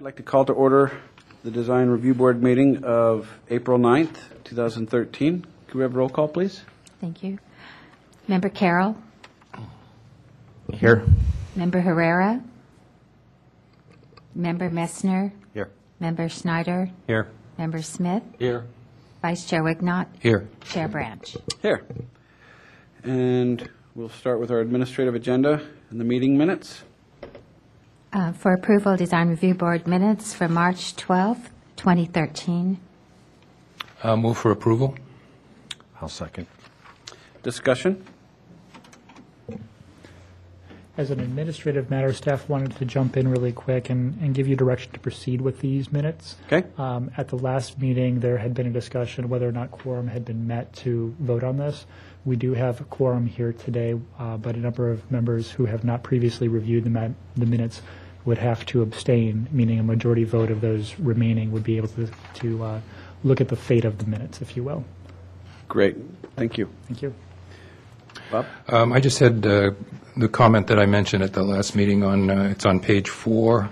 I'd like to call to order the Design Review Board meeting of April 9th, 2013. Could we have a roll call, please? Thank you. Member Carroll? Here. Member Herrera? Member Messner? Here. Member Schneider? Here. Member Smith? Here. Vice Chair Wignott? Here. Chair Branch? Here. And we'll start with our administrative agenda and the meeting minutes. For approval, Design Review Board minutes for March 12th, 2013. Move for approval. I'll second. Discussion? As an administrative matter, staff wanted to jump in really quick and give you direction to proceed with these minutes. Okay. At the last meeting, there had been a discussion whether or not quorum had been met to vote on this. We do have a quorum here today, but a number of members who have not previously reviewed the minutes would have to abstain, meaning a majority vote of those remaining would be able to look at the fate of the minutes, if you will. Great. Thank you. Thank you. Bob? I just had the comment that I mentioned at the last meeting on, it's on page 4,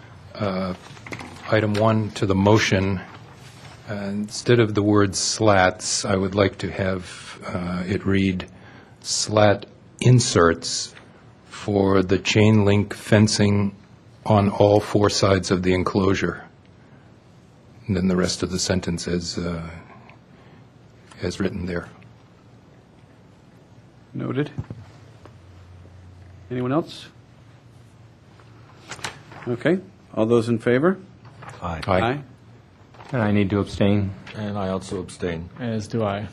item 1 to the motion. Instead of the word slats, I would like to have it read slat inserts for the chain link fencing on all 4 sides of the enclosure. And then the rest of the sentence as written there. Noted. Anyone else? Okay. All those in favor? Aye. And I need to abstain. And I also abstain. As do I.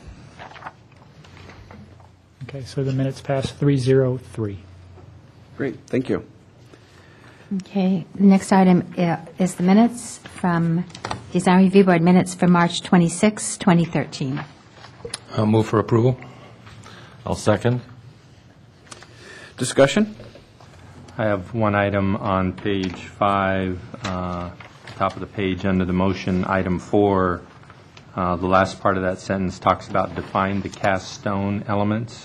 Okay, so the minutes pass 3-0-3. Great. Thank you. Okay. The next item is the minutes from Design Review Board minutes for March 26, 2013. Move for approval. I'll second. Discussion? I have one item on page 5, top of the page under the motion, item 4. The last part of that sentence talks about define the cast stone elements.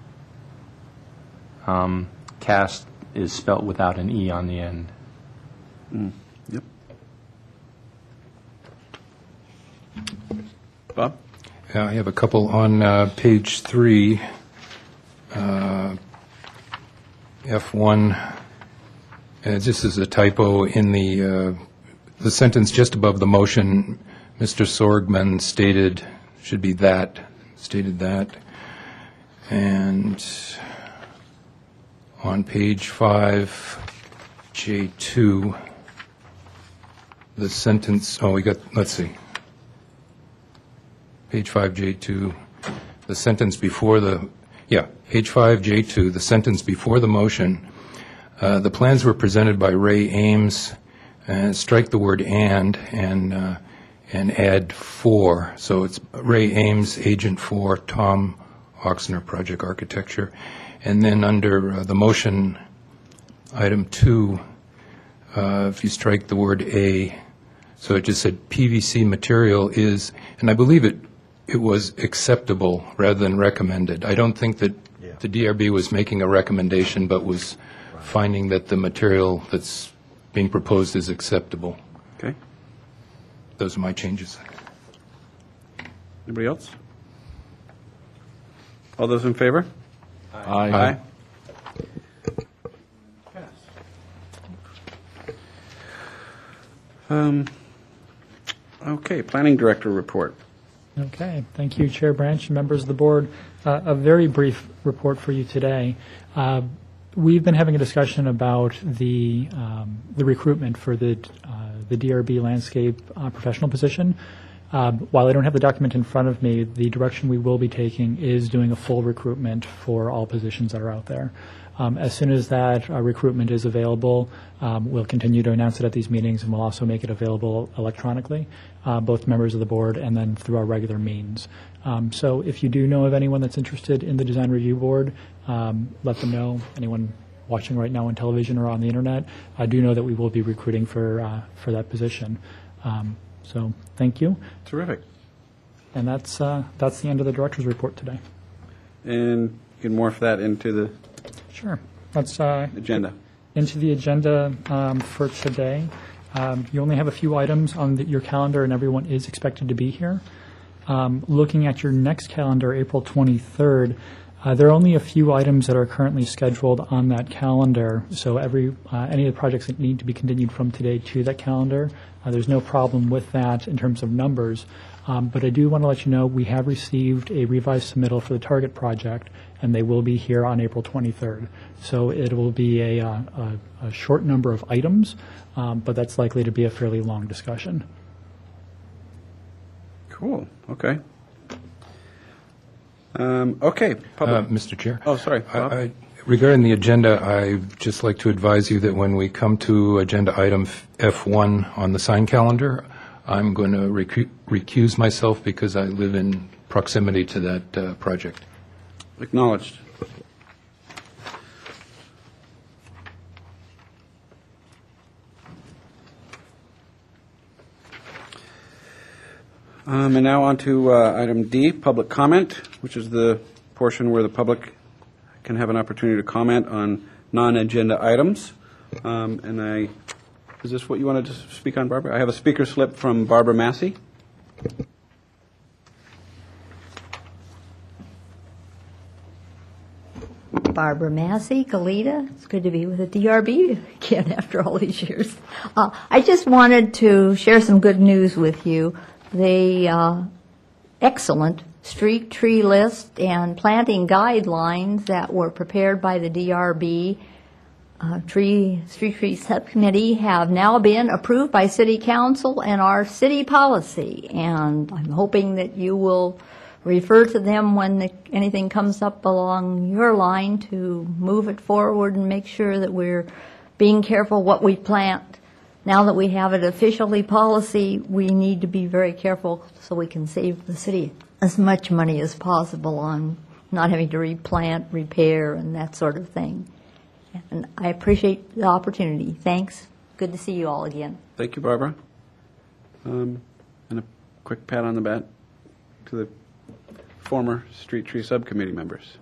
Cast is spelt without an E on the end. Yep. Bob? I have a couple on page 3, F1. This is a typo in the sentence just above the motion. Mr. Sorgman stated that. And on page 5, J2, the sentence, let's see. Page 5, J2, the sentence before page 5, J2, the sentence before the motion. The plans were presented by Ray Ames, and strike the word and add 4. So it's Ray Ames, Agent 4, Tom Oxner, Project Architecture. And then under the motion, item 2, if you strike the word A, so it just said PVC material is, and I believe it was acceptable rather than recommended. I don't think that the DRB was making a recommendation, but was finding that the material that's being proposed is acceptable. Okay. Those are my changes. Anybody else? All those in favor? Aye. Okay, Planning Director report. Okay, thank you, Chair Branch and members of the board. A very brief report for you today. We've been having a discussion about the recruitment for the DRB landscape professional position. While I don't have the document in front of me, the direction we will be taking is doing a full recruitment for all positions that are out there. As soon as that recruitment is available, we'll continue to announce it at these meetings, and we'll also make it available electronically, both members of the board and then through our regular means. So if you do know of anyone that's interested in the Design Review Board, let them know. Anyone watching right now on television or on the internet, I do know that we will be recruiting for that position. So thank you. Terrific. And that's the end of the director's report today. And you can morph that into the Sure. Let's agenda. into the agenda for today. You only have a few items on your calendar, and everyone is expected to be here. Looking at your next calendar, April 23rd, there are only a few items that are currently scheduled on that calendar, so any of the projects that need to be continued from today to that calendar, there's no problem with that in terms of numbers. But I do want to let you know we have received a revised submittal for the target project, and they will be here on April 23rd. So it will be a short number of items, but that's likely to be a fairly long discussion. Cool, okay. Okay, public. Mr. Chair? Oh, sorry, Bob. Regarding the agenda, I'd just like to advise you that when we come to agenda item F1 on the sign calendar, I'm going to recuse myself because I live in proximity to that project. Acknowledged. And now on to item D, public comment, which is the portion where the public can have an opportunity to comment on non-agenda items. Is this what you wanted to speak on, Barbara? I have a speaker slip from Barbara Massey. Barbara Massey, Goleta. It's good to be with the DRB again after all these years. I just wanted to share some good news with you. The excellent street tree list and planting guidelines that were prepared by the DRB Street Tree Subcommittee have now been approved by City Council and our city policy. And I'm hoping that you will refer to them when anything comes up along your line to move it forward and make sure that we're being careful what we plant. Now that we have it officially policy, we need to be very careful so we can save the city as much money as possible on not having to replant, repair, and that sort of thing. And I appreciate the opportunity. Thanks. Good to see you all again. Thank you, Barbara. And a quick pat on the back to the former Street Tree Subcommittee members.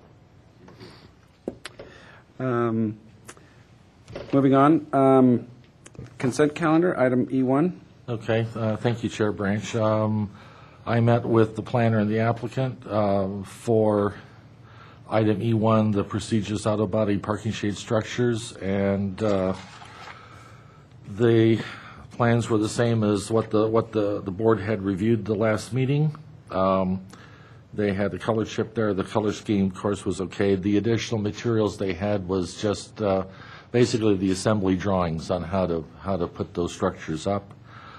Moving on, consent calendar, item E1. Okay, thank you, Chair Branch. I met with the planner and the applicant for item E1, the prestigious auto body parking shade structures, and the plans were the same as what the board had reviewed the last meeting. They had the color chip there. The color scheme, of course, was okay. The additional materials they had was just basically the assembly drawings on how to put those structures up.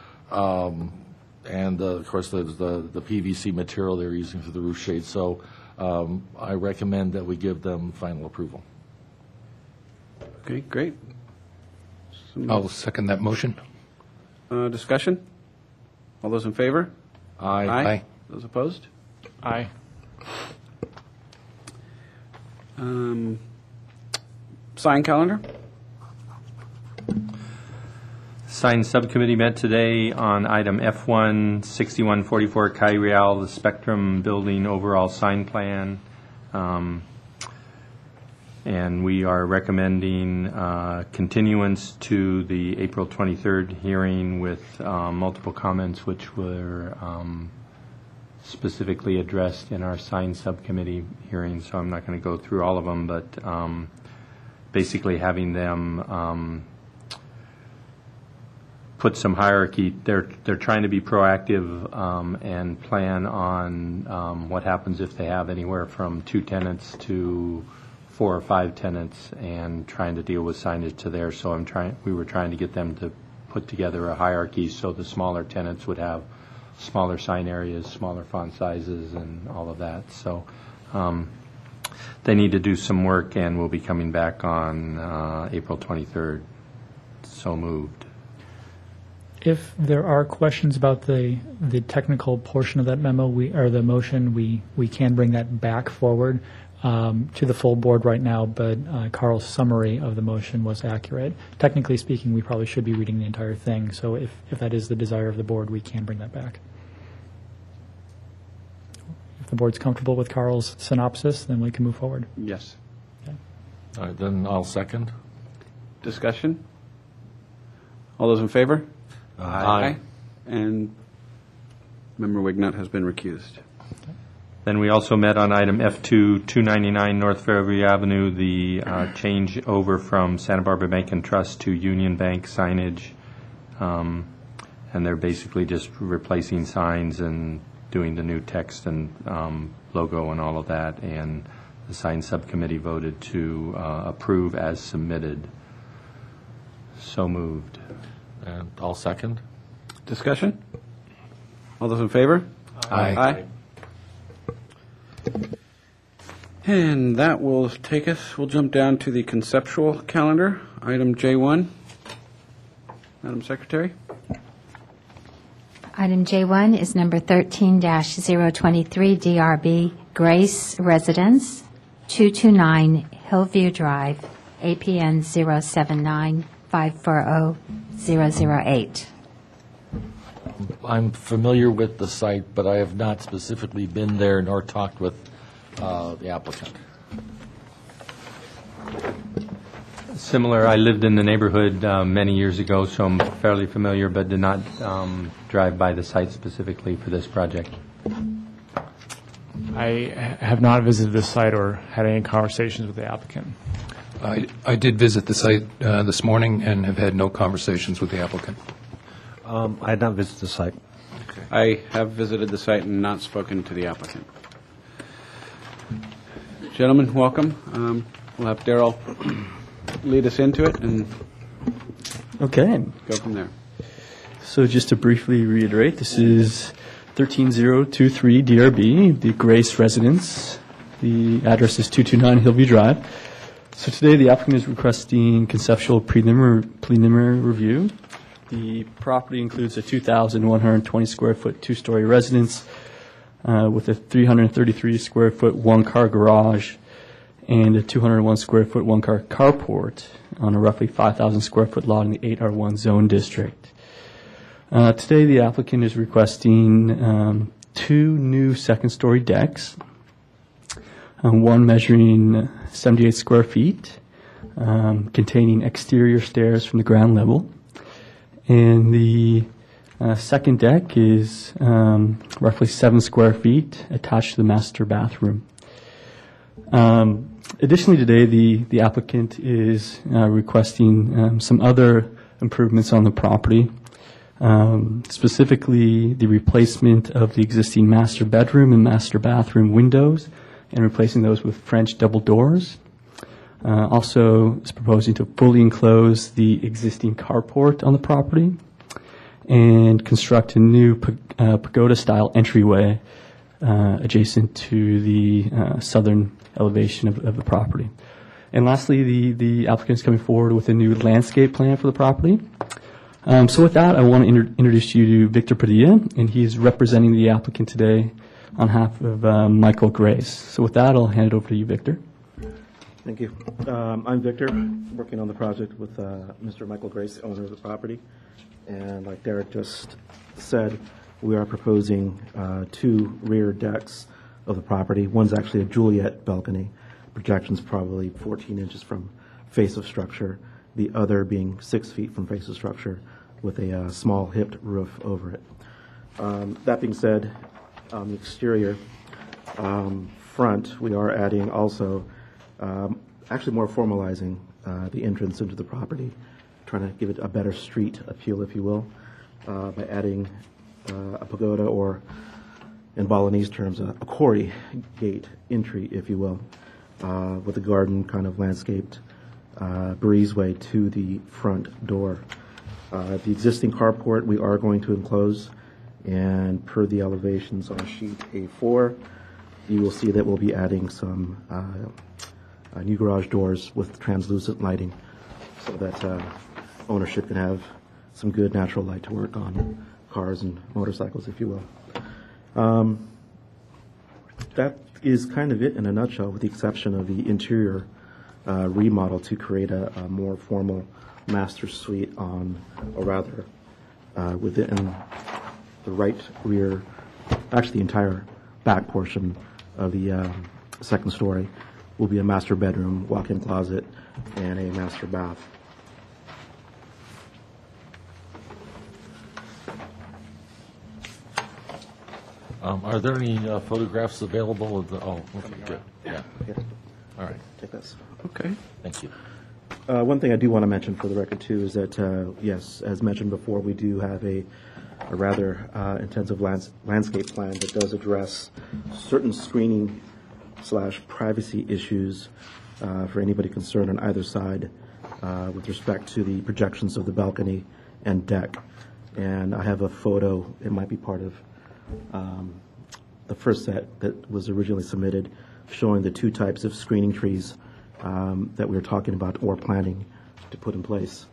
And of course, the PVC material they're using for the roof shade. So I recommend that we give them final approval. Okay, great. I'll second that motion. Discussion? All those in favor? Aye. Those opposed? Aye. Sign calendar? Sign Subcommittee met today on item F1 6144 Kai Real, the Spectrum Building overall sign plan. And we are recommending continuance to the April 23rd hearing with multiple comments which were specifically addressed in our sign subcommittee hearing. So I'm not going to go through all of them, but basically having them put some hierarchy. They're trying to be proactive and plan on what happens if they have anywhere from 2 tenants to 4 or 5 tenants, and trying to deal with signage to there. So we were trying to get them to put together a hierarchy so the smaller tenants would have smaller sign areas, smaller font sizes, and all of that. So they need to do some work, and we'll be coming back on April 23rd. So moved. If there are questions about the technical portion of that memo, or the motion, we can bring that back forward to the full board right now, but Carl's summary of the motion was accurate. Technically speaking, we probably should be reading the entire thing, so if that is the desire of the board, we can bring that back. If the board's comfortable with Carl's synopsis, then we can move forward. Yes. Okay. All right, then I'll second. Discussion? All those in favor? Aye. And Member Wignut has been recused. Then we also met on item F2, 299 North Fairview Avenue, the change over from Santa Barbara Bank and Trust to Union Bank signage. And they're basically just replacing signs and doing the new text and logo and all of that. And the sign subcommittee voted to approve as submitted. So moved. And I'll second. Discussion? All those in favor? Aye. And that will take us, we'll jump down to the conceptual calendar, item J1. Madam Secretary? Item J1 is number 13-023 DRB Grace Residence, 229 Hillview Drive, APN 079540008. I'm familiar with the site, but I have not specifically been there nor talked with the applicant. Similar, I lived in the neighborhood many years ago, so I'm fairly familiar, but did not drive by the site specifically for this project. I have not visited this site or had any conversations with the applicant. I did visit the site this morning and have had no conversations with the applicant. I had not visited the site. I have visited the site and not spoken to the applicant. Gentlemen, welcome. We'll have Darrell lead us into it and Okay, go from there. so just to briefly reiterate, this is 13023 DRB, the Grace Residence. The address is 229 Hillview Drive. So today the applicant is requesting conceptual preliminary review. The property includes a 2,120 square foot two-story residence with a 333 square foot one-car garage and a 201 square foot one-car carport on a roughly 5,000 square foot lot in the 8R1 zone district. Today, the applicant is requesting two new second-story decks, one measuring 78 square feet, containing exterior stairs from the ground level, and the second deck is roughly 7 square feet attached to the master bathroom. Additionally, today, the applicant is requesting some other improvements on the property, specifically the replacement of the existing master bedroom and master bathroom windows and replacing those with French double doors. Also is proposing to fully enclose the existing carport on the property and construct a new pagoda-style entryway adjacent to the southern elevation of the property. And lastly, the applicant is coming forward with a new landscape plan for the property. So with that, I want to introduce you to Victor Padilla, and he's representing the applicant today on behalf of Michael Grace. So with that, I'll hand it over to you, Victor. Thank you. I'm Victor, working on the project with Mr. Michael Grace, the owner of the property. And like Derek just said, we are proposing two rear decks of the property. One's actually a Juliet balcony. Projection's probably 14 inches from face of structure, the other being 6 feet from face of structure with a small hipped roof over it. That being said, on the exterior front, we are adding also, actually more formalizing the entrance into the property, trying to give it a better street appeal, if you will, by adding a pagoda, or in Balinese terms, a quarry gate entry, if you will, with a garden kind of landscaped breezeway to the front door. The existing carport we are going to enclose, and per the elevations on sheet A4, you will see that we'll be adding some new garage doors with translucent lighting so that ownership can have some good natural light to work on cars and motorcycles, if you will. That is kind of it in a nutshell, with the exception of the interior remodel to create a more formal master suite on, or rather, within the right rear, actually the entire back portion of the second story will be a master bedroom, walk-in closet, and a master bath. Are there any photographs available of the, oh, okay, good, yeah, Here, all right, take this. Okay. thank you. One thing I do want to mention for the record, too, is that, yes, as mentioned before, we do have a rather intensive landscape plan that does address certain screening/privacy issues for anybody concerned on either side with respect to the projections of the balcony and deck. And I have a photo, it might be part of the first set that was originally submitted, showing the two types of screening trees that we were talking about or planning to put in place.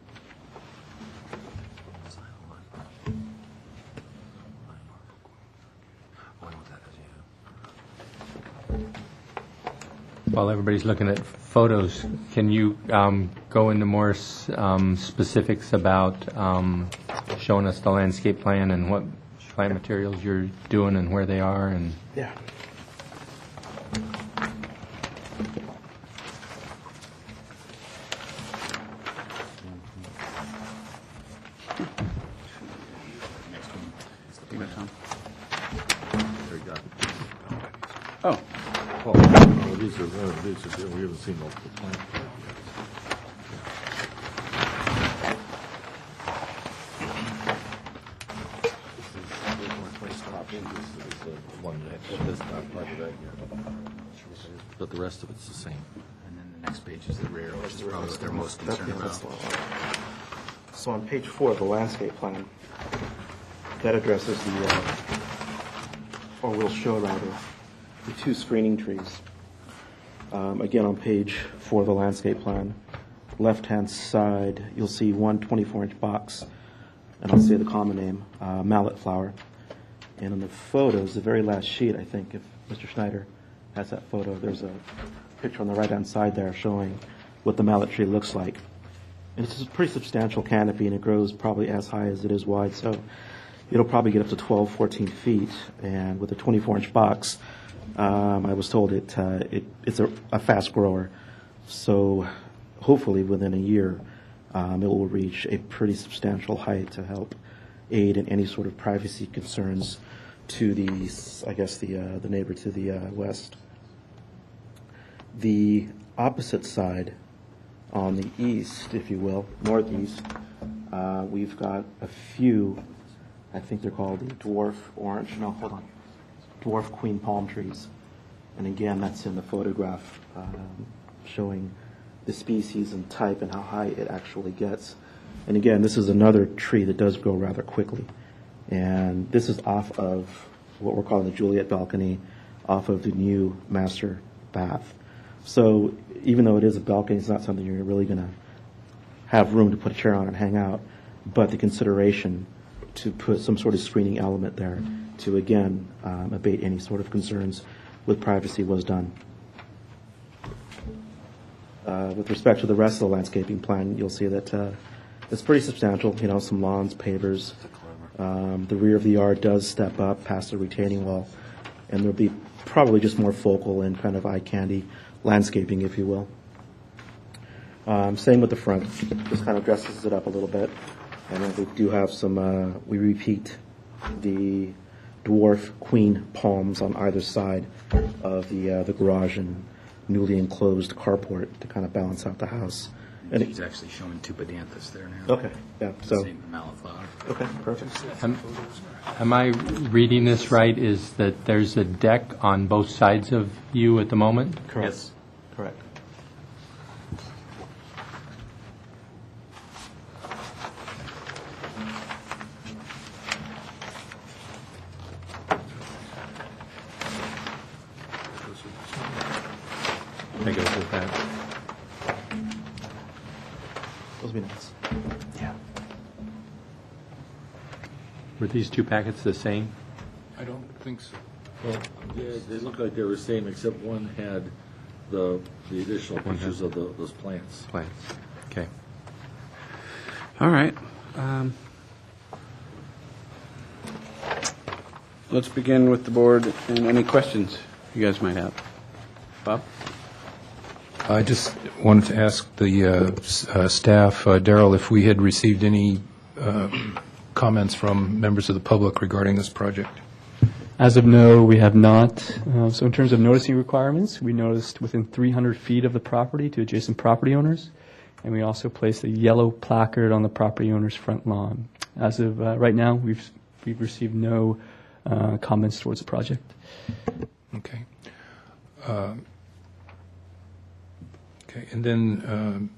While everybody's looking at photos, can you go into more specifics about showing us the landscape plan and what plant materials you're doing and where they are? And Yeah. Oh, Well, these are, we haven't seen multiple plans. But the rest of it's the same. And then the next page is the rear, which is probably what they're most concerned about. So on page 4 of the landscape plan, that addresses the, or will show rather, the two screening trees. Again, on page 4 of the landscape plan, left-hand side, you'll see one 24-inch box, and I'll say the common name, mallet flower. And in the photos, the very last sheet, I think, if Mr. Schneider has that photo, there's a picture on the right-hand side there showing what the mallet tree looks like. And it's a pretty substantial canopy, and it grows probably as high as it is wide, so it'll probably get up to 12, 14 feet. And with a 24-inch box, I was told it's a fast grower. So hopefully within a year, it will reach a pretty substantial height to help aid in any sort of privacy concerns to the neighbor to the west. The opposite side, on the east, if you will, northeast, we've got a few, I think they're called the dwarf queen palm trees. And again, that's in the photograph showing the species and type and how high it actually gets. And again, this is another tree that does grow rather quickly. And this is off of what we're calling the Juliet balcony, off of the new master bath. So even though it is a balcony, it's not something you're really going to have room to put a chair on and hang out. But the consideration to put some sort of screening element there to, again, abate any sort of concerns with privacy was done. With respect to the rest of the landscaping plan, you'll see that it's pretty substantial, some lawns, pavers. The rear of the yard does step up past the retaining wall, and there'll be probably just more focal and kind of eye candy landscaping, if you will. Same with the front, just kind of dresses it up a little bit. And then we do have some, we repeat the dwarf queen palms on either side of the garage and newly enclosed carport to kind of balance out the house. And He's actually showing two pedanthus there now. okay, yeah, so, Same mallet flower. okay, perfect. am I reading this right, is that there's a deck on both sides of you at the moment? Correct. Yes. Correct. That goes with that. Those would be nice. Yeah. Were these two packets the same? I don't think so. Well, yeah, they look like they were the same, except one had the additional pictures of those plants. Plans. Okay. all right. Let's begin with the board and any questions you guys might have. Bob? I just wanted to ask the staff, Darrell, if we had received any comments from members of the public regarding this project. As of no, we have not. So in terms of noticing requirements, we noticed within 300 feet of the property to adjacent property owners, and we also placed a yellow placard on the property owner's front lawn. As of right now, we've received no comments towards the project. Okay. Okay, and then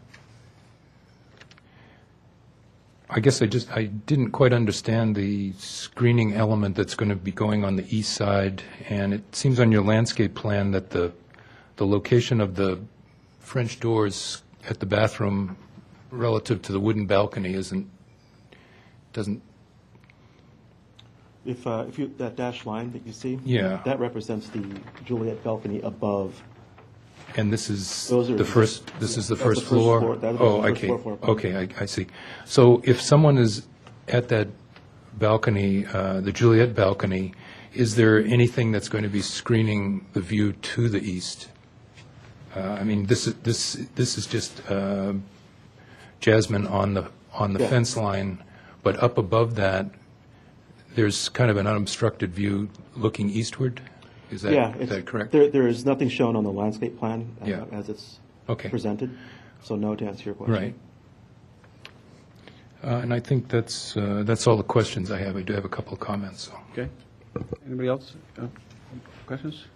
I guess I didn't quite understand the screening element that's going to be going on the east side, and it seems on your landscape plan that the location of the French doors at the bathroom relative to the wooden balcony doesn't. If you, that dashed line that you see? Yeah. That represents the Juliet balcony above. And this is Those are the first. This is the that's first the first floor. floor. That would be Oh, the first okay. floor for a Okay, I see. So if someone is at that balcony, the Juliet balcony, is there anything that's going to be screening the view to the east? I mean, this is just jasmine on the Yeah. fence line, but up above that, there's kind of an unobstructed view looking eastward. Is that correct? There is nothing shown on the landscape plan Yeah. as it's Okay. presented, so no to answer your question. Right. And I think that's all the questions I have. I do have a couple of comments. So. Okay. Anybody else? Questions?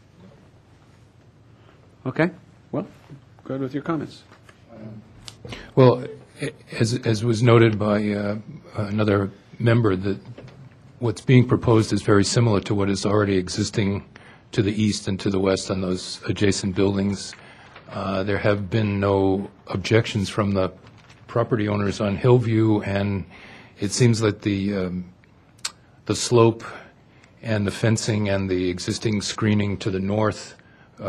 Okay. Well, go ahead with your comments. Well, as was noted by another member, that what's being proposed is very similar to what is already existing to the east and to the west on those adjacent buildings. There have been no objections from the property owners on Hillview, and it seems that the slope and the fencing and the existing screening to the north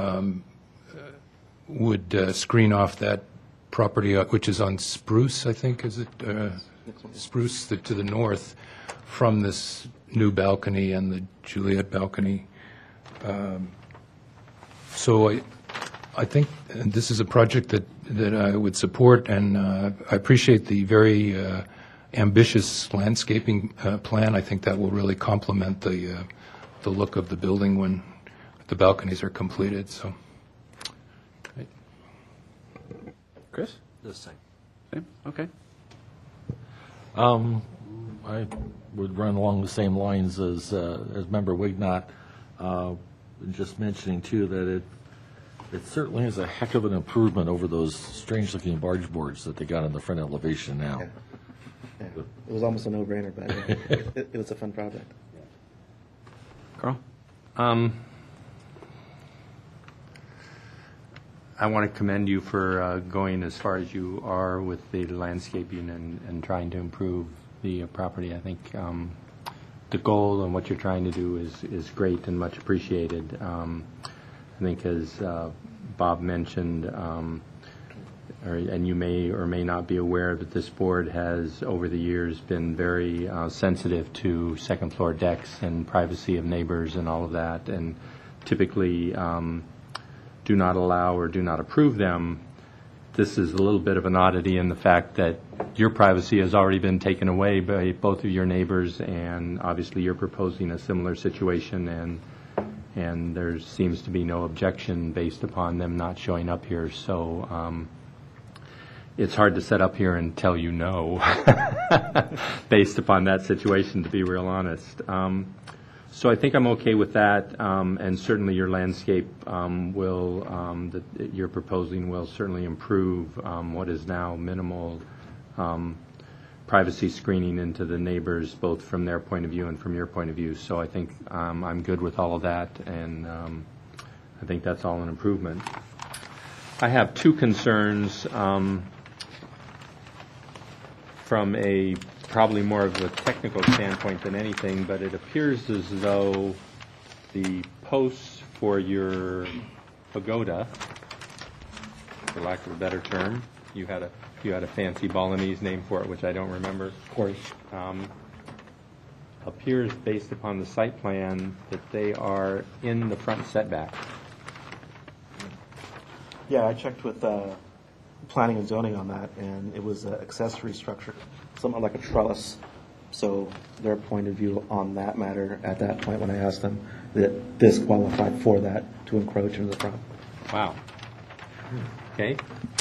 would screen off that property, which is on Spruce, I think, is it? Spruce to the north from this new balcony and the Juliet balcony. So I think this is a project that I would support, and I appreciate the very ambitious landscaping plan. I think that will really complement the look of the building when the balconies are completed. So, Chris? The same. Same? Okay. I would run along the same lines as Member Wignott, just mentioning too that it certainly is a heck of an improvement over those strange-looking barge boards that they got in the front elevation now. Yeah. It was almost a no-brainer, but it was a fun project. Carl? I want to commend you for going as far as you are with the landscaping and trying to improve the property. I think the goal and what you're trying to do is great and much appreciated. I think as Bob mentioned, and you may or may not be aware that this board has, over the years, been very sensitive to second-floor decks and privacy of neighbors and all of that, and typically do not allow or do not approve them. This is a little bit of an oddity in the fact that your privacy has already been taken away by both of your neighbors, and obviously you're proposing a similar situation, and there seems to be no objection based upon them not showing up here. So it's hard to set up here and tell you no based upon that situation, to be real honest. So I think I'm okay with that, and certainly your landscape that you're proposing will certainly improve what is now minimal privacy screening into the neighbors, both from their point of view and from your point of view. So I think I'm good with all of that, and I think that's all an improvement. I have two concerns from a probably more of a technical standpoint than anything, but it appears as though the posts for your pagoda, for lack of a better term, you had a fancy Balinese name for it, which I don't remember. Of course. Appears based upon the site plan that they are in the front setback. Yeah, I checked with planning and zoning on that, and it was an accessory structure, something like a trellis So their point of view on that matter, at that point when I asked them, that this qualified for that to encroach into the front. Wow. Okay.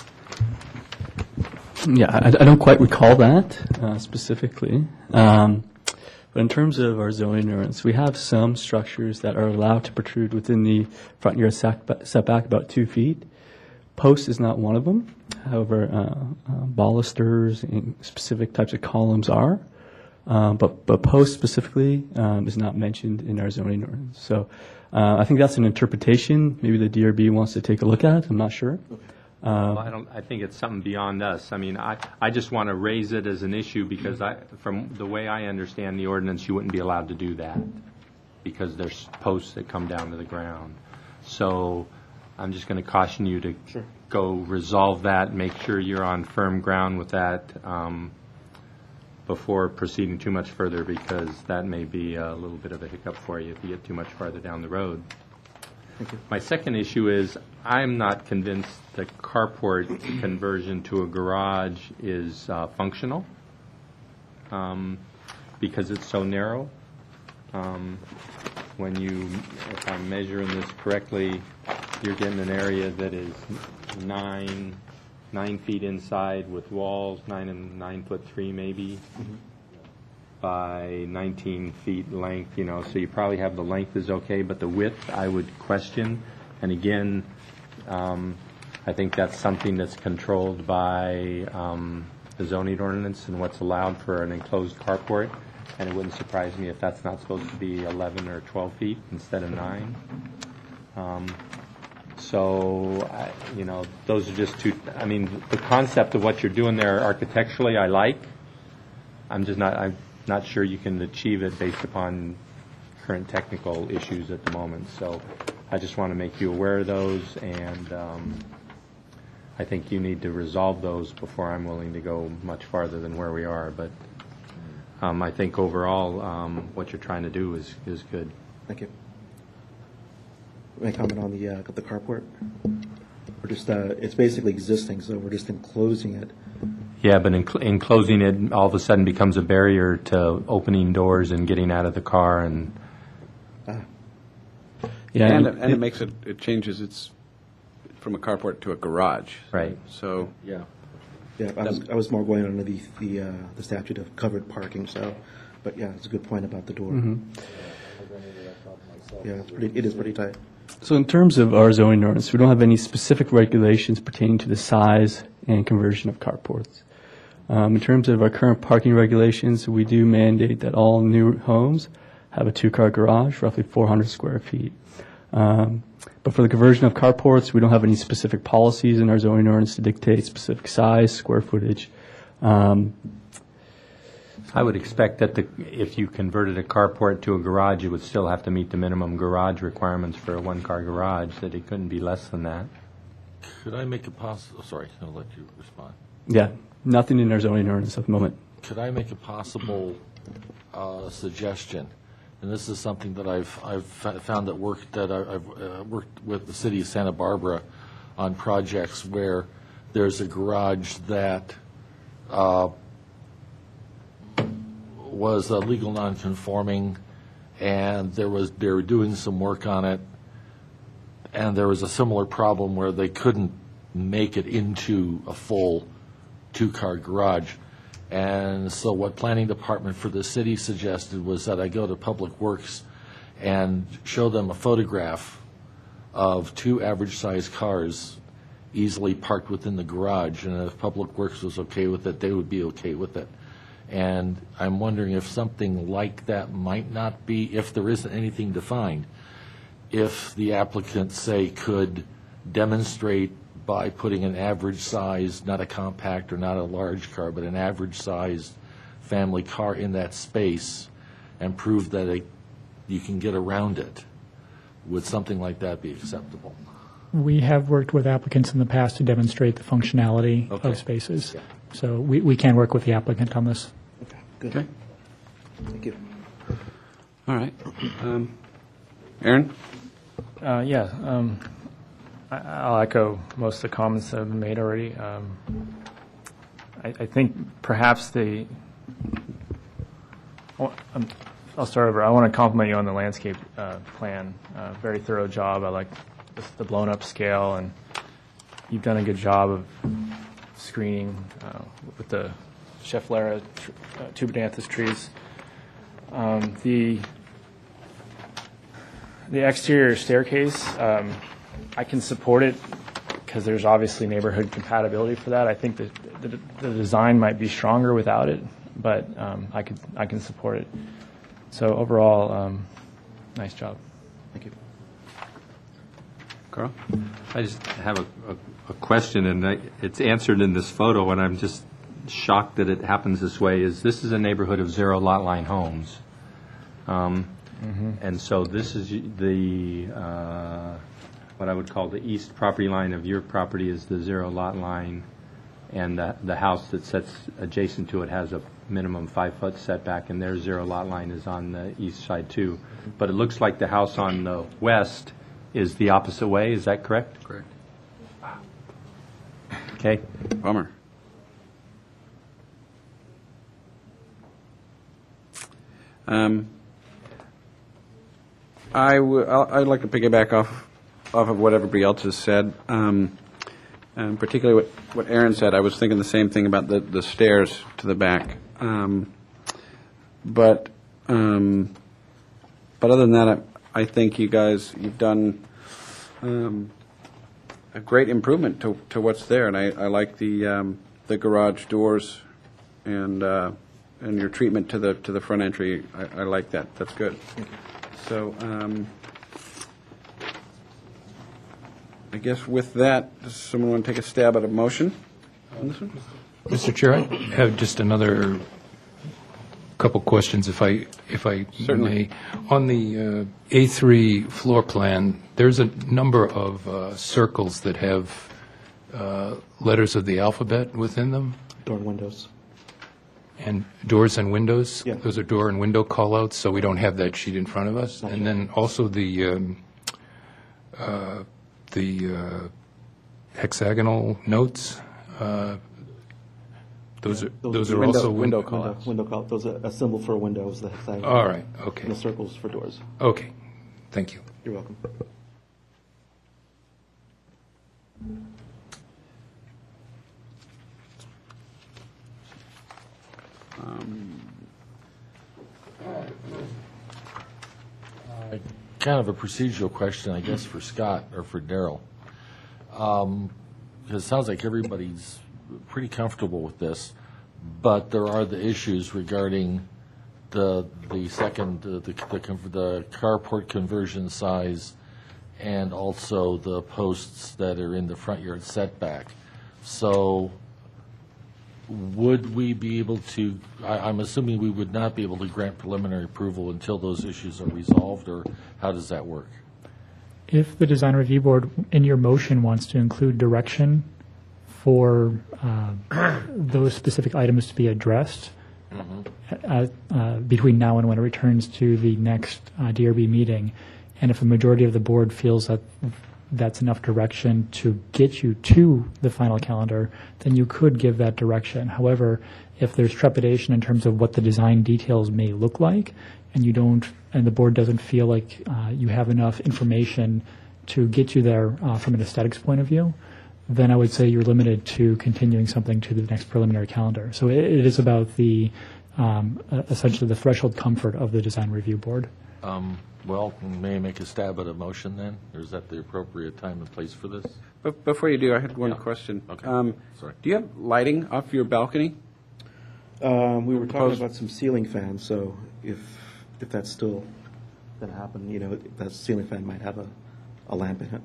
Yeah, I don't quite recall that specifically. But in terms of our zoning ordinance, we have some structures that are allowed to protrude within the front yard setback about 2 feet. Post is not one of them. However, balusters and specific types of columns are. But post specifically is not mentioned in our zoning ordinance. So I think that's an interpretation maybe the DRB wants to take a look at. I'm not sure. Well, I think it's something beyond us. I mean, I just want to raise it as an issue because from the way I understand the ordinance, you wouldn't be allowed to do that because there's posts that come down to the ground. So I'm just going to caution you to go resolve that, make sure you're on firm ground with that before proceeding too much further, because that may be a little bit of a hiccup for you if you get too much farther down the road. My second issue is I'm not convinced the carport conversion to a garage is functional because it's so narrow. If I'm measuring this correctly, you're getting an area that is 9 feet inside with walls, 9'3" maybe, by 19 feet length, so you probably have the length is okay, but the width I would question. And again, I think that's something that's controlled by the zoning ordinance and what's allowed for an enclosed carport. And it wouldn't surprise me if that's not supposed to be 11 or 12 feet instead of 9. Those are just two. I mean, the concept of what you're doing there architecturally, I like. I'm not sure you can achieve it based upon current technical issues at the moment. So I just want to make you aware of those, and I think you need to resolve those before I'm willing to go much farther than where we are. But I think overall what you're trying to do is good. Thank you. May I comment on the carport? We're just it's basically existing, so we're just enclosing it. Yeah, but enclosing it all of a sudden becomes a barrier to opening doors and getting out of the car, and and it makes it changes its from a carport to a garage. Right. So yeah, I was more going under the statute of covered parking. So, but yeah, it's a good point about the door. Yeah, it is pretty tight. So in terms of our zoning ordinance, we don't have any specific regulations pertaining to the size and conversion of carports. In terms of our current parking regulations, we do mandate that all new homes have a 2-car garage, roughly 400 square feet. But for the conversion of carports, we don't have any specific policies in our zoning ordinance to dictate specific size, square footage. I would expect that if you converted a carport to a garage, it would still have to meet the minimum garage requirements for a 1-car garage, that it couldn't be less than that. Could I make a possible, sorry, I'll let you respond. Yeah, nothing in our zoning ordinance at the moment. Could I make a possible suggestion? And this is something that I've found at work, that I've worked with the city of Santa Barbara on projects where there's a garage that was legal non-conforming, and they were doing some work on it, and there was a similar problem where they couldn't make it into a full 2-car garage. And so what planning department for the city suggested was that I go to Public Works and show them a photograph of 2 average-sized cars easily parked within the garage, and if Public Works was okay with it, they would be okay with it. And I'm wondering if something like that might not be, if there isn't anything defined, if the applicant, say, could demonstrate by putting an average size, not a compact or not a large car, but an average sized family car in that space, and prove that you can get around it. Would something like that be acceptable? We have worked with applicants in the past to demonstrate the functionality of spaces. Yeah. So we can work with the applicant on this. Okay, good. Okay. Thank you. All right. Aaron? I'll echo most of the comments that have been made already. I think perhaps the I'll start over. I want to compliment you on the landscape plan. Very thorough job. I like the blown-up scale, and you've done a good job of screening with the Schefflera tuberdanthus trees. The exterior staircase, I can support it because there's obviously neighborhood compatibility for that. I think that the design might be stronger without it, but I can support it. So overall, nice job. Thank you. Carl? I just have a question, and it's answered in this photo, and I'm just shocked that it happens this way. This is a neighborhood of 0 lot line homes. And so this is the, what I would call the east property line of your property is the 0 lot line, and the house that sits adjacent to it has a minimum 5-foot setback, and their 0 lot line is on the east side too. But it looks like the house on the west is the opposite way. Is that correct? Correct. Okay. Bummer. I'd like to piggyback off of what everybody else has said, and particularly what Aaron said. I was thinking the same thing about the stairs to the back. But other than that, I think you guys, you've done a great improvement to what's there, and I like the garage doors and your treatment to the front entry. I like that. That's good. So I guess with that, does someone want to take a stab at a motion on this one? Mr. Chair, I have just another couple questions, if I Certainly. may. On the A3 floor plan, there's a number of circles that have letters of the alphabet within them, Door and windows. and doors and windows. Yeah. Those are door and window callouts, so we don't have that sheet in front of us. Not And yet. then also the hexagonal notes. Those are also window callouts. Window call. Those are a symbol for a window is the hexagon. All right. Okay. And the circles for doors. Okay. Thank you. You're welcome. Kind of a procedural question, I guess, for Scott or for Daryl. Because it sounds like everybody's pretty comfortable with this, but there are the issues regarding the carport conversion size and also the posts that are in the front yard setback. So would we be able to, I'm assuming we would not be able to grant preliminary approval until those issues are resolved, or how does that work? If the design review board in your motion wants to include direction for those specific items to be addressed between now and when it returns to the next DRB meeting, and if a majority of the board feels that that's enough direction to get you to the final calendar, then you could give that direction. However, if there's trepidation in terms of what the design details may look like, and the board doesn't feel like you have enough information to get you there from an aesthetics point of view, then I would say you're limited to continuing something to the next preliminary calendar. So it is about the essentially the threshold comfort of the design review board. Well, may I make a stab at a motion then? Or is that the appropriate time and place for this? But before you do, I had one Yeah. question. Okay. Sorry. Do you have lighting off your balcony? We were talking Proposed- about some ceiling fans, so if that's still going to happen, that ceiling fan might have a lamp in it.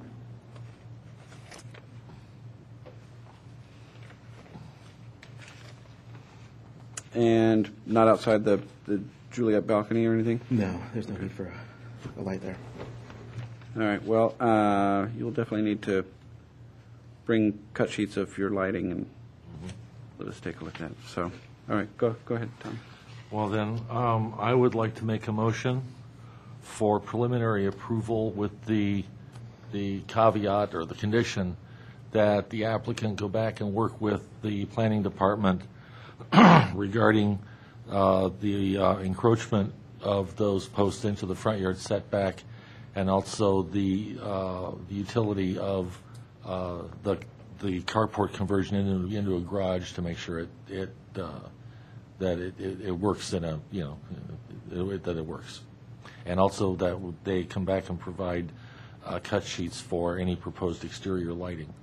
And not outside the Juliet balcony or anything? No, there's no need for a light there. All right, well, you'll definitely need to bring cut sheets of your lighting and let us take a look at it. So, all right, go ahead, Tom. Well, then, I would like to make a motion for preliminary approval with the caveat or the condition that the applicant go back and work with the planning department regarding the encroachment of those posts into the front yard setback, and also the utility of the carport conversion into a garage to make sure that it works in a, that it works. And also that they come back and provide cut sheets for any proposed exterior lighting.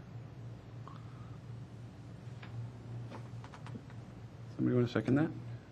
Somebody want to second that?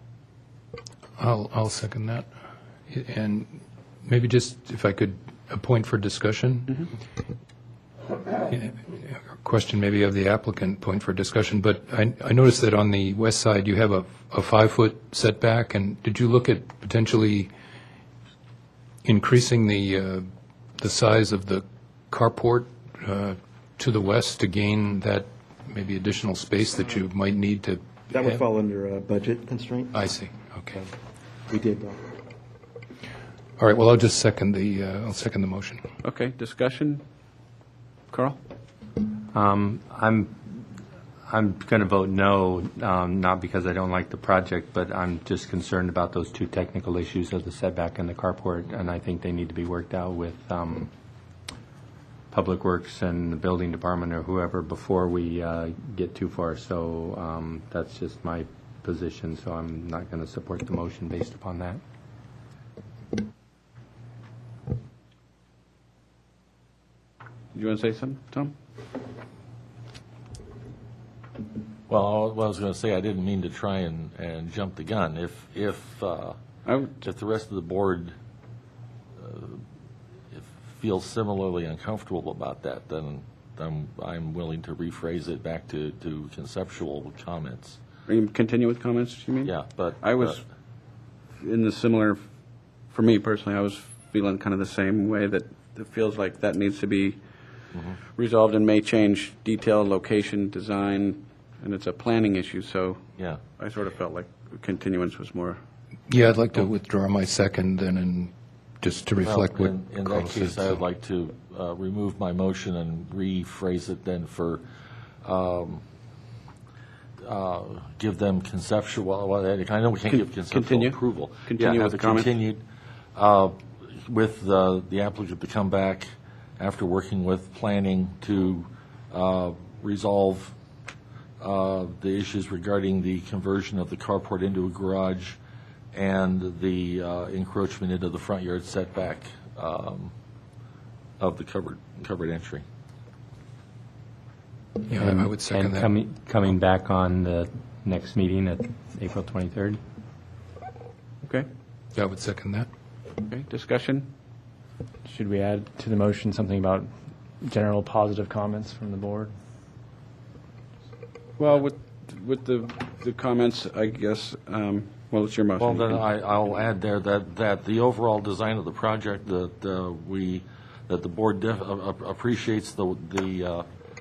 I'll second that. And maybe just, if I could, a point for discussion. A question maybe of the applicant, point for discussion, but I noticed that on the west side, you have a 5-foot setback, and did you look at potentially increasing the size of the carport to the west to gain that maybe additional space that you might need to That would have? fall under a budget constraint. I see, okay. We did. All right, well, I'll just second the motion. Okay, discussion? Carl? I'm going to vote no, not because I don't like the project, but I'm just concerned about those two technical issues of the setback and the carport, and I think they need to be worked out with Public Works and the building department or whoever before we get too far. So that's just my position, so I'm not going to support the motion based upon that. Do you want to say something, Tom? Well, what I was going to say, I didn't mean to try and jump the gun. If the rest of the board feels similarly uncomfortable about that, then I'm willing to rephrase it back to conceptual comments. Are you continue with comments, you mean? Yeah, but I was in the similar, for me personally, I was feeling kind of the same way, that it feels like that needs to be resolved and may change detail, location, design, and it's a planning issue, so yeah. I sort of felt like continuance was more. Yeah, I'd like to withdraw my second and just to reflect Well, what in Carl that case, said. I would like to remove my motion and rephrase it then for give them conceptual, well, I know we can't give conceptual Continue. approval. Continue have with it comments. continued with the applicant to come back after working with planning to resolve the issues regarding the conversion of the carport into a garage and the encroachment into the front yard setback of the covered entry. Yeah, I would second that. And coming back on the next meeting at April 23rd? Okay, Yeah, I would second that. okay, discussion? Should we add to the motion something about general positive comments from the board? Well, with the comments, I guess, well, it's your motion. Well, then I'll add there that the overall design of the project, that the board appreciates the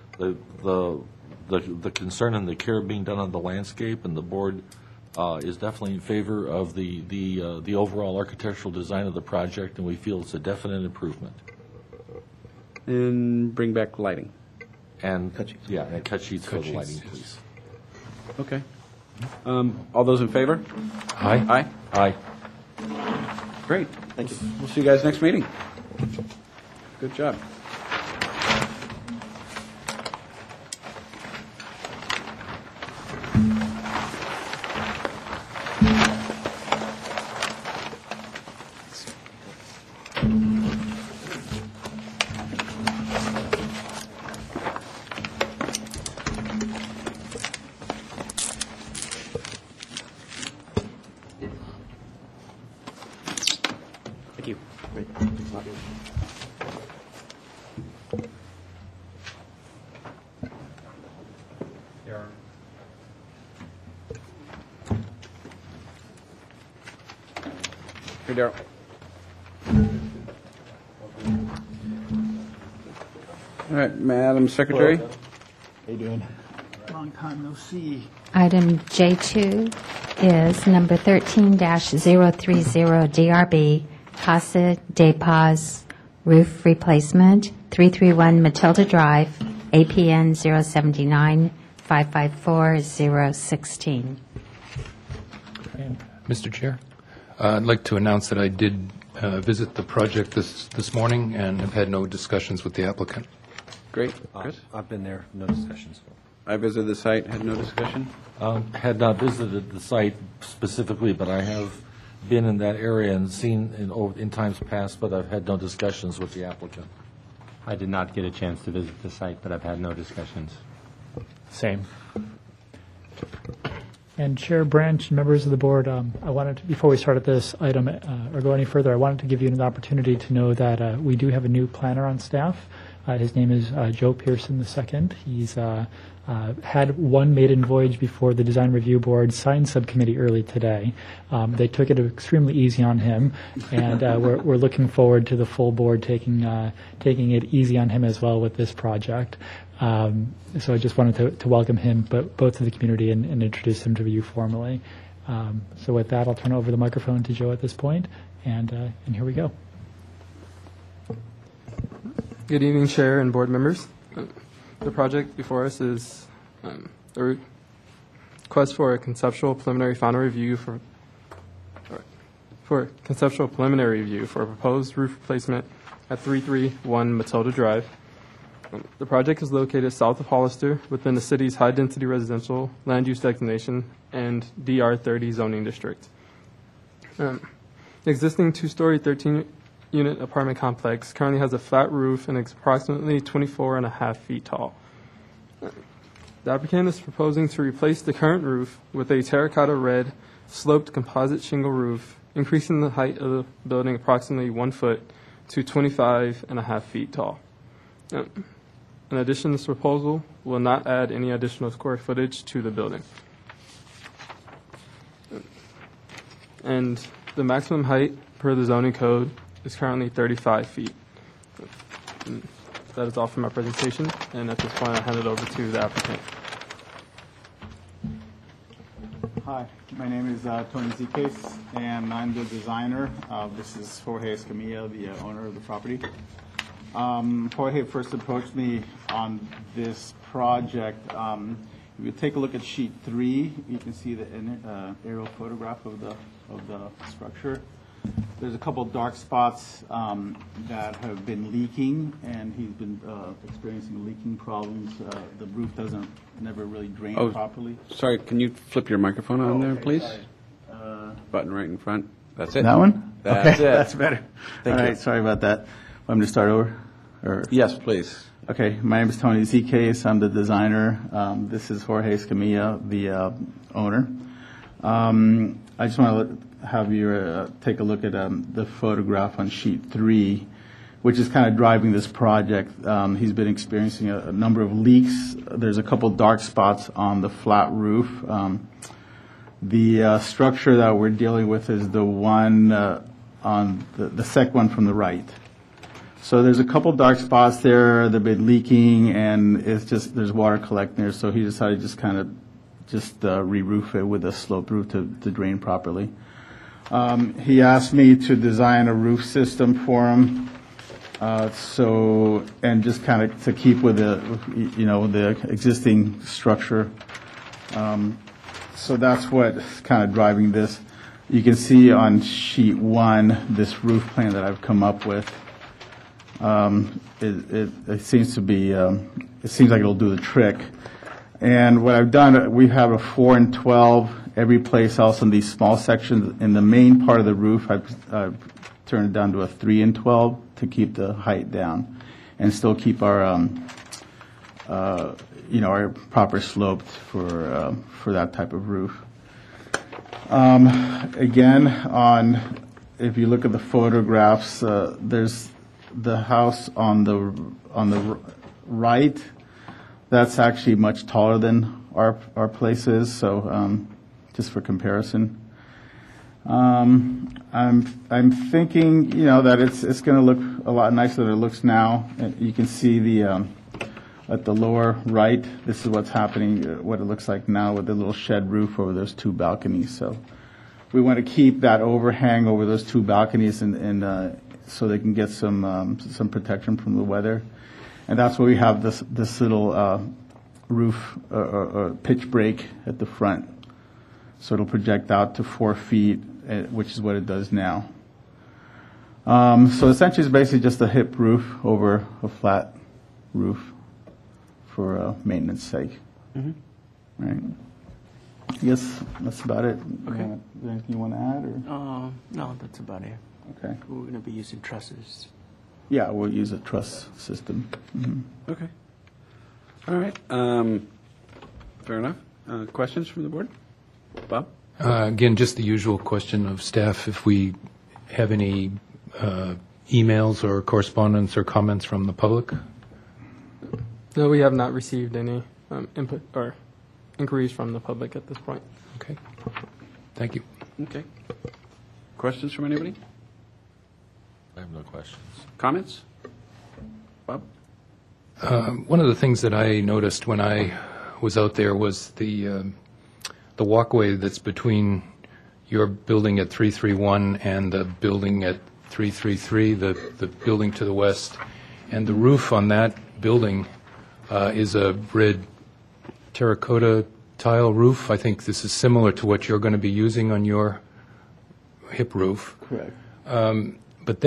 concern and the care being done on the landscape, and the board is definitely in favor of the overall architectural design of the project, and we feel it's a definite improvement. And bring back lighting. And and cut sheets for the lighting, please. Okay. All those in favor? Aye. Aye. Aye. Great. Thank you. We'll see you guys next meeting. Good job. Thank you. Great. Hey, Darrell. All right, Madam Secretary. How you doing? Long time no see. Item J2 is number 13-030 DRB, Casa de Paz roof replacement, 331 Matilda Drive, APN 079-554-016. And Mr. Chair, I'd like to announce that I did visit the project this morning and have had no discussions with the applicant. Great. Chris? I've been there, no discussions. I visited the site, had no discussion. Had not visited the site specifically, but I have been in that area and seen in times past, but I've had no discussions with the applicant. I did not get a chance to visit the site, but I've had no discussions. Same. And Chair Branch, members of the board, I wanted to, before we start at this item or go any further, I wanted to give you an opportunity to know that we do have a new planner on staff. His name is Joe Pearson II. He's had one maiden voyage before the Design Review Board Science Subcommittee early today. They took it extremely easy on him, and we're looking forward to the full board taking it easy on him as well with this project. So I just wanted to welcome him, both to the community and introduce him to you formally. So with that, I'll turn over the microphone to Joe at this point, and here we go. Good evening, Chair and board members. The project before us is a request for a conceptual preliminary final review for a proposed roof replacement at 331 Matilda Drive. The project is located south of Hollister within the city's high-density residential land use designation and DR30 zoning district. The existing two-story 13-unit apartment complex currently has a flat roof and is approximately 24.5 feet tall. The applicant is proposing to replace the current roof with a terracotta red sloped composite shingle roof, increasing the height of the building approximately 1 foot to 25.5 feet tall. In addition, this proposal will not add any additional square footage to the building. And the maximum height per the zoning code is currently 35 feet. And that is all for my presentation, and at this point I'll hand it over to the applicant. Hi, my name is Tony Zcase, and I'm the designer. This is Jorge Escamilla, the owner of the property. Jorge first approached me on this project. If you take a look at sheet 3, you can see the aerial photograph of the structure. There's a couple dark spots that have been leaking, and he's been experiencing leaking problems. The roof never really drain properly. Sorry, can you flip your microphone on there, okay, please? sorry. Button right in front. That's it. That one? That's okay, it. That's better. Thank All you. right, sorry about that. Want me to start over? Or? Yes, please. Okay, my name is Tony Zcase. I'm the designer. This is Jorge Escamilla, the owner. I just want to have you take a look at the photograph on sheet 3, which is kind of driving this project. He's been experiencing a number of leaks. There's a couple dark spots on the flat roof. The structure that we're dealing with is the one on the second one from the right. So there's a couple dark spots there. They've been leaking, and it's just there's water collecting there. So he decided to re-roof it with a sloped roof to drain properly. He asked me to design a roof system for him. And just kind of to keep with the existing structure. So that's what's kind of driving this. You can see on sheet 1 this roof plan that I've come up with. It seems to be. It seems like it'll do the trick. And what I've done, we have a 4 and 12 every place else in these small sections. In the main part of the roof, I've turned it down to a 3 and 12 to keep the height down, and still keep our our proper slope for that type of roof. Again, if you look at the photographs, there's the house on the right. That's actually much taller than our place is. So just for comparison, I'm thinking that it's going to look a lot nicer than it looks now. You can see the at the lower right. This is what's happening. What it looks like now with the little shed roof over those 2 balconies. So we want to keep that overhang over those 2 balconies and so they can get some protection from the weather. And that's why we have this little roof or pitch break at the front. So it'll project out to 4 feet, which is what it does now. So essentially, it's basically just a hip roof over a flat roof for maintenance sake. Right. I guess that's about it. Okay. Is there anything you want to add? Or? No, that's about it. Okay. We're going to be using trusses. Yeah, we'll use a truss system. Okay. All right. Fair enough. Questions from the board? Bob? Again, just the usual question of staff, if we have any emails or correspondence or comments from the public? No, we have not received any input or inquiries from the public at this point. Okay. Thank you. Okay. Questions from anybody? I have no questions. Comments? Bob? One of the things that I noticed when I was out there was the walkway that's between your building at 331 and the building at 333, the building to the west. And the roof on that building is a red terracotta tile roof. I think this is similar to what you're going to be using on your hip roof. Correct. But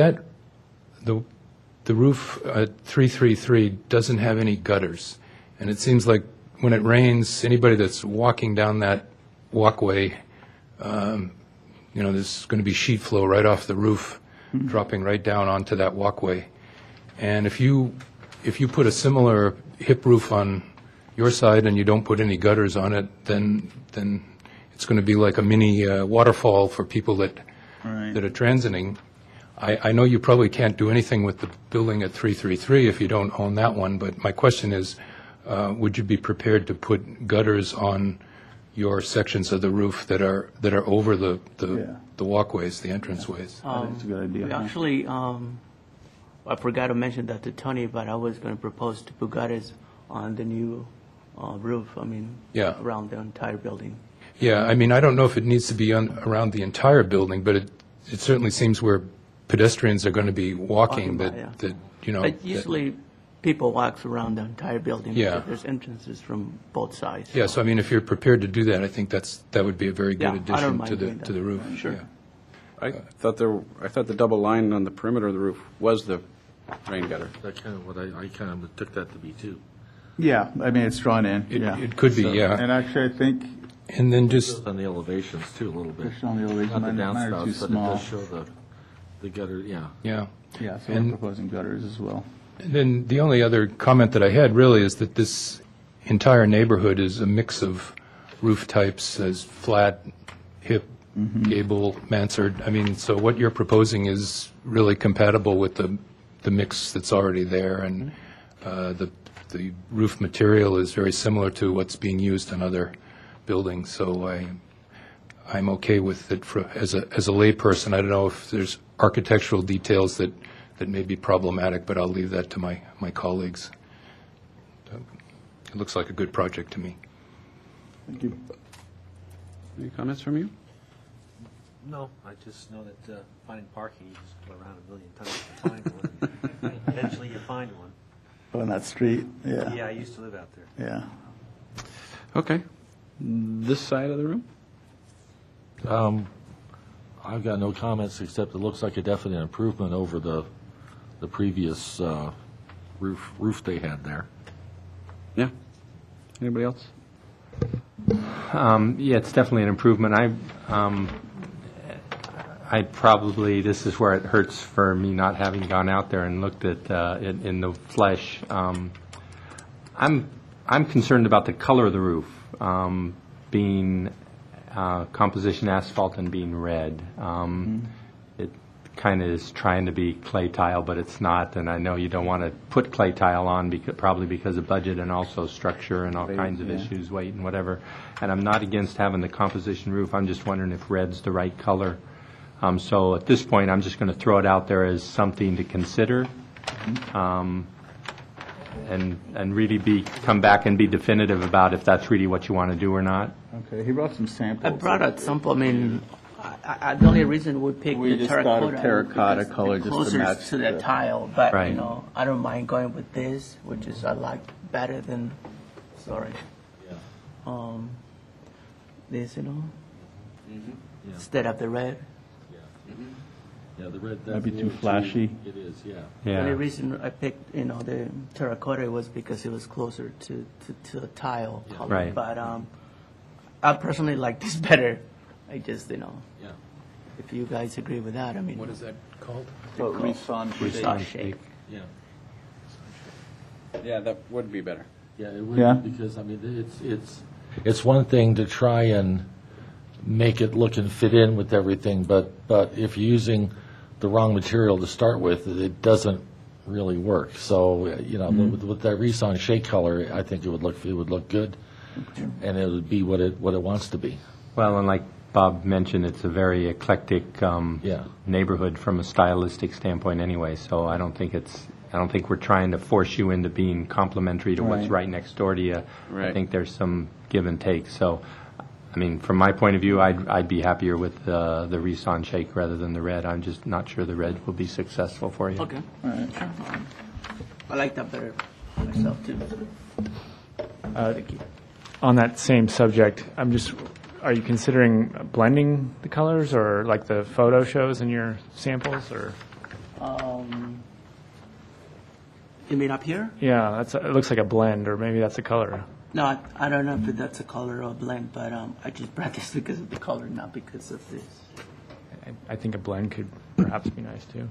the roof at 333 doesn't have any gutters. And it seems like when it rains, anybody that's walking down that walkway, there's going to be sheet flow right off the roof, dropping right down onto that walkway. And if you put a similar hip roof on your side and you don't put any gutters on it, then it's going to be like a mini waterfall for people that are transiting. I know you probably can't do anything with the building at 333 if you don't own that one, but my question is, would you be prepared to put gutters on your sections of the roof that are over the walkways, the entranceways? That's a good idea. We actually, I forgot to mention that to Tony, but I was going to propose to put gutters on the new roof, around the entire building. Yeah, I mean, I don't know if it needs to be around the entire building, but it certainly seems where pedestrians are going to be walking But usually people walk around the entire building because there's entrances from both sides. Yeah, so I mean, if you're prepared to do that, I think that would be a very good I don't addition mind to doing the roof. that. Sure. Yeah. I thought the double line on the perimeter of the roof was the rain gutter. That's kind of what I kind of took that to be too. Yeah, I mean, it's drawn in. It could be, yeah. And actually, I think And then just on the elevations too, a little bit. Just on the elevation, Not the mine are too downspouts, but it small. does show the gutter, yeah. yeah. Yeah, so And- we're proposing gutters as well. And then the only other comment that I had really is that this entire neighborhood is a mix of roof types, as flat, hip, gable, mansard. I mean, so what you're proposing is really compatible with the mix that's already there, and the roof material is very similar to what's being used in other buildings. So I'm okay with it as a layperson. I don't know if there's architectural details that may be problematic, but I'll leave that to my colleagues. It looks like a good project to me. Thank you. Any comments from you? No, I just know that finding parking, you just go around a million times to find one. Eventually you find one. On that street, yeah. Yeah, I used to live out there. Yeah. Okay. This side of the room? I've got no comments, except it looks like a definite improvement over the previous roof they had there. Yeah. Anybody else? Yeah, it's definitely an improvement. I probably, this is where it hurts for me not having gone out there and looked at it in the flesh. I'm concerned about the color of the roof being composition asphalt and being red. It kind of is trying to be clay tile, but it's not. And I know you don't want to put clay tile on probably because of budget and also structure and all kinds of issues, weight and whatever. And I'm not against having the composition roof. I'm just wondering if red's the right color. So at this point, I'm just going to throw it out there as something to consider, and really come back and be definitive about if that's really what you want to do or not. Okay, he brought some samples. I brought a sample. I mean, the only reason we picked We the just terracotta, thought of terracotta because color it's just to closer match to the the- tile. But Right. I don't mind going with this, which is I like better than, sorry. This, instead of the red. Yeah, the red. Might be too flashy. It is, yeah. The Yeah. only reason I picked, the terracotta was because it was closer to a tile color. Right. But I personally like this better. I just, Yeah. if you guys agree with that, I mean. What is that called? Rison shake. Yeah. Yeah, that would be better. Yeah, it would, Yeah. because, I mean, it's one thing to try and make it look and fit in with everything, but if you're using the wrong material to start with, it doesn't really work. So, with that Rison shake color, I think it would look good, and it would be what it wants to be. Well, and like Bob mentioned, it's a very eclectic neighborhood from a stylistic standpoint anyway, so I don't think we're trying to force you into being complementary to what's right next door to you. Right. I think there's some give and take. So, I mean, from my point of view, I'd be happier with the Rison shake rather than the red. I'm just not sure the red will be successful for you. Okay. I like that better myself, too. Thank you. On that same subject, are you considering blending the colors, or like the photo shows in your samples, or? You mean up here? Yeah, it looks like a blend, or maybe that's a color. No, I don't know if that's a color or a blend, but I just brought this because of the color, not because of this. I think a blend could perhaps be nice too.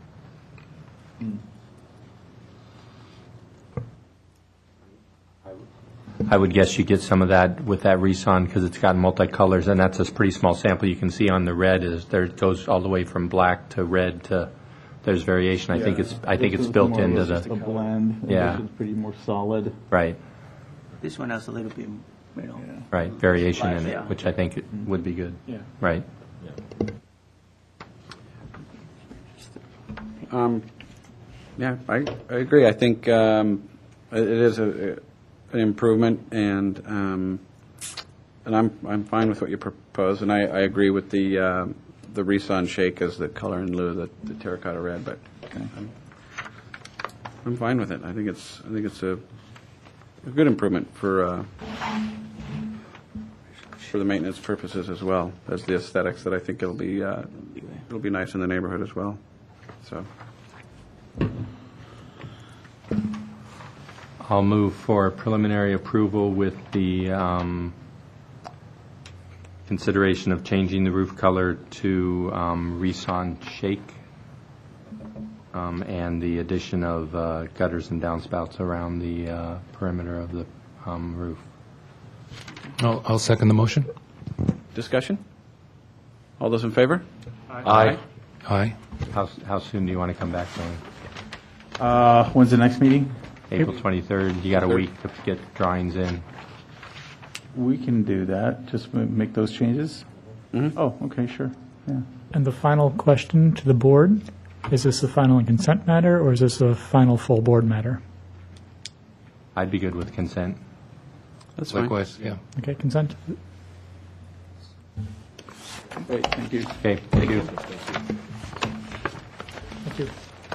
I would guess you get some of that with that Rison because it's got multicolors, and that's a pretty small sample. You can see on the red it goes all the way from black to red to. There's variation. I think it's built into the. A blend. Yeah. It's pretty more solid. Right. This one has a little bit, Right. Variation in it, Yeah. which I think would be good. Yeah. Right. Yeah, I agree. I think it is an improvement, and I'm fine with what you propose, and I agree with the Rison shake as the color in lieu of the terracotta red, but I'm fine with it. I think it's a good improvement for the maintenance purposes as well as the aesthetics. That I think it'll be nice in the neighborhood as well. So. I'll move for preliminary approval with the consideration of changing the roof color to Rison shake and the addition of gutters and downspouts around the perimeter of the roof. I'll second the motion. Discussion? All those in favor? Aye. Aye. How soon do you want to come back, Tony? When's the next meeting? April 23rd. You got a week to get drawings in. We can do that, just make those changes? Oh, okay, sure, yeah. And the final question to the board, is this a final consent matter, or is this a final full board matter? I'd be good with consent. That's fine. Likewise, yeah. Okay, consent? Great, thank you. Okay, thank you. Thank you.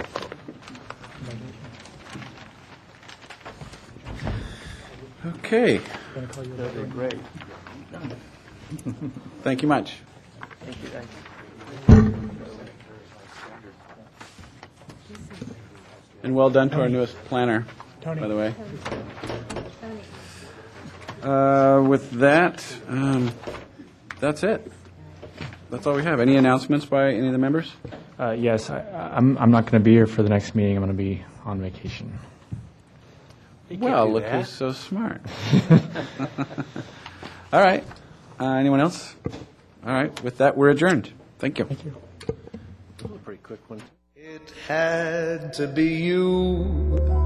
Okay. Great. Thank you much. Thank you, guys. And well done to our newest planner, Tony. by the way. With that, that's it. That's all we have. Any announcements by any of the members? Yes, I'm not going to be here for the next meeting. I'm going to be on vacation. Well, look who's so smart. All right. Anyone else? All right. With that, we're adjourned. Thank you. Thank you. A pretty quick one. It had to be you.